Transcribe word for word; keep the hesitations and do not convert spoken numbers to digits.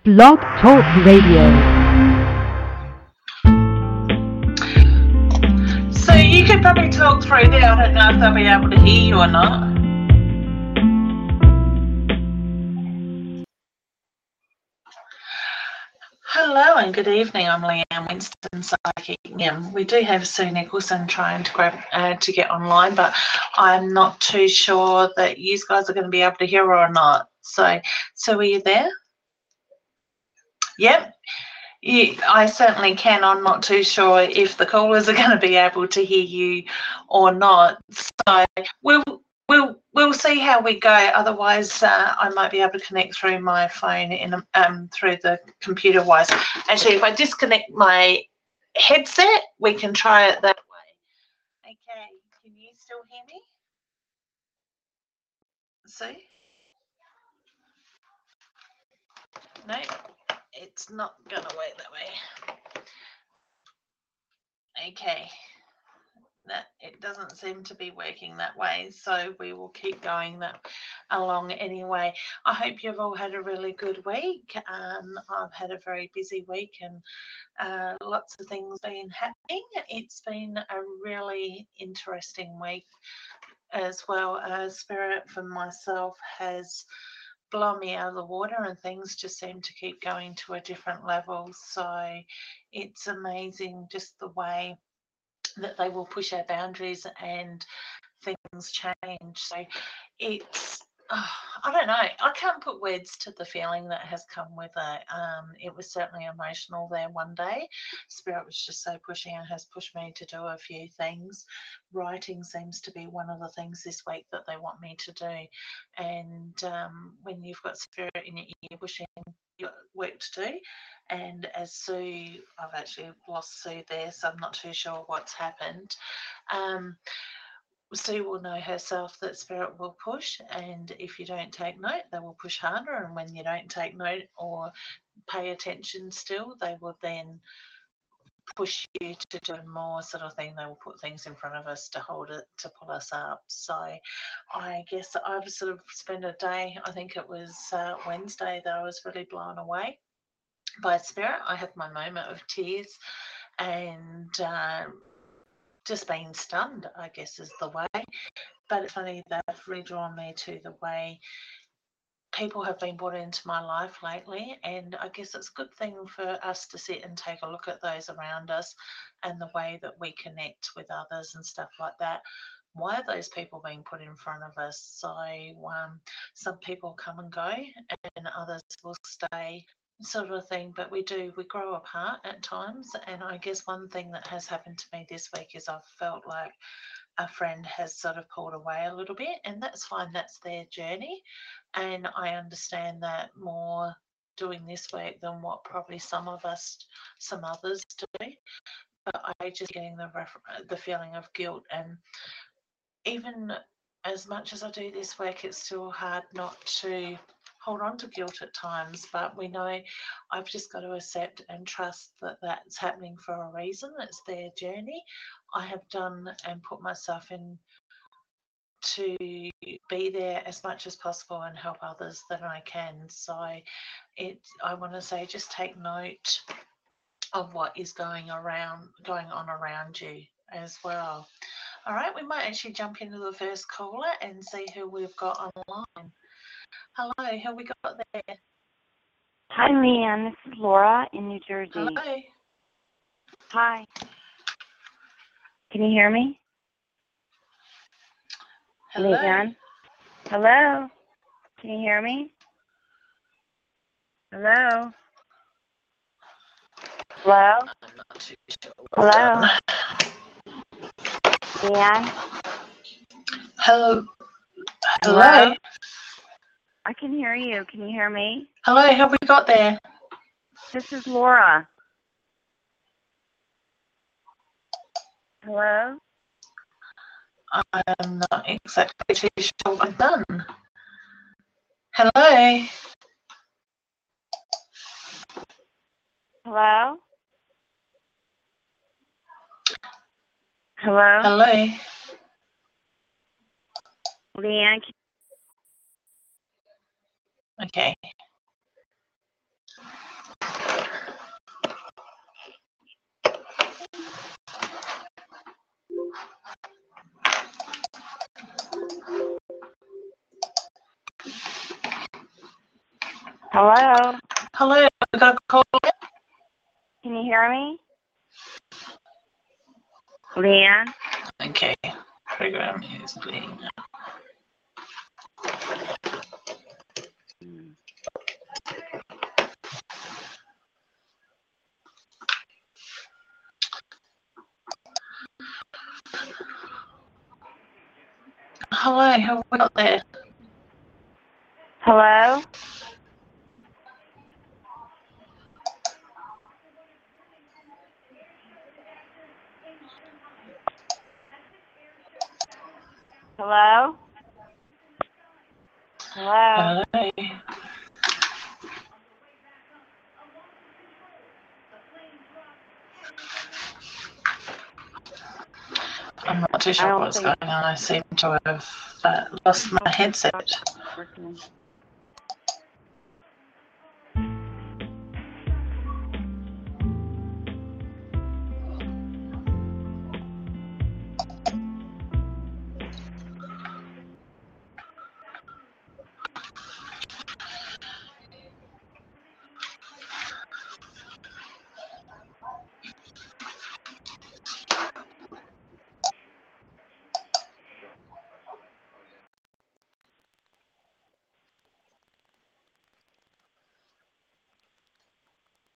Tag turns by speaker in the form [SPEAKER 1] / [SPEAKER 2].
[SPEAKER 1] Blog Talk Radio.
[SPEAKER 2] So you could probably talk through there. I don't know if they'll be able to hear you or not. Hello and good evening. I'm Leanne Winston, Psychic. Yeah, we do have Sue Nicholson trying to grab uh, to get online, but I'm not too sure that you guys are going to be able to hear her or not. So, so are you there? Yep. You, I certainly can. I'm not too sure if the callers are going to be able to hear you or not. So we'll we'll we'll see how we go. Otherwise, uh, I might be able to connect through my phone in um through the computer wise. Actually, if I disconnect my headset, we can try it that way. Okay. Can you still hear me? See? No, it's not going to work that way. Okay. That it doesn't seem to be working that way, so we will keep going that along anyway. I hope you've all had a really good week. um, I've had a very busy week and uh, lots of things been happening. It's been a really interesting week, as well as Spirit for myself has blown me out of the water, and things just seem to keep going to a different level. So it's amazing just the way that they will push our boundaries and things change. So it's, oh, I don't know, I can't put words to the feeling that has come with it. Um, it was certainly emotional there one day. Spirit was just so pushing and has pushed me to do a few things. Writing seems to be one of the things this week that they want me to do. And um, when you've got Spirit in your ear pushing, you've got work to do. And as Sue, I've actually lost Sue there, so I'm not too sure what's happened. Um, Sue will know herself that Spirit will push, and if you don't take note, they will push harder. And when you don't take note or pay attention still, they will then push you to do more sort of thing. They will put things in front of us to hold it, to pull us up. So I guess I've sort of spent a day, I think it was uh, Wednesday, that I was really blown away by Spirit. I had my moment of tears and uh, just being stunned, I guess is the way. But it's funny, they've redrawn me to the way people have been brought into my life lately, and I guess it's a good thing for us to sit and take a look at those around us and the way that we connect with others and stuff like that. Why are those people being put in front of us? So um, some people come and go and others will stay, sort of thing, but we do, we grow apart at times. And I guess one thing that has happened to me this week is I've felt like a friend has sort of pulled away a little bit, and that's fine, that's their journey, and I understand that more doing this work than what probably some of us, some others do. But I just getting the ref- the feeling of guilt, and even as much as I do this work, it's still hard not to hold on to guilt at times. But we know I've just got to accept and trust that that's happening for a reason. It's their journey. I have done and put myself in to be there as much as possible and help others that I can. So it, I want to say, just take note of what is going around, going on around you as well. All right, we might actually jump into the first caller and see who we've got online. Hello, who have we got there?
[SPEAKER 3] Hi, Leanne. This is Laura in New Jersey.
[SPEAKER 2] Hello.
[SPEAKER 3] Hi. Can you hear me?
[SPEAKER 2] Hello.
[SPEAKER 3] Leanne? Hello? Can you hear me? Hello? Hello?
[SPEAKER 2] I'm not too sure.
[SPEAKER 3] Hello? Leanne?
[SPEAKER 2] Hello. Hello.
[SPEAKER 3] Hello? I can hear you. Can you hear me?
[SPEAKER 2] Hello, who have we got there?
[SPEAKER 3] This is Laura. Hello?
[SPEAKER 2] I'm not exactly too sure what I've done. Hello.
[SPEAKER 3] Hello? Hello?
[SPEAKER 2] Hello.
[SPEAKER 3] Leanne?
[SPEAKER 2] Okay.
[SPEAKER 3] Hello?
[SPEAKER 2] Hello, we got a call.
[SPEAKER 3] Can you hear me? Leanne?
[SPEAKER 2] Okay, program is being. Hello, who have we got there?
[SPEAKER 3] Hello? Hello? Hello?
[SPEAKER 2] Hello. I'm not too
[SPEAKER 3] I
[SPEAKER 2] sure
[SPEAKER 3] don't
[SPEAKER 2] what's
[SPEAKER 3] think-
[SPEAKER 2] going on. I seem to have uh, lost my headset.
[SPEAKER 3] Working.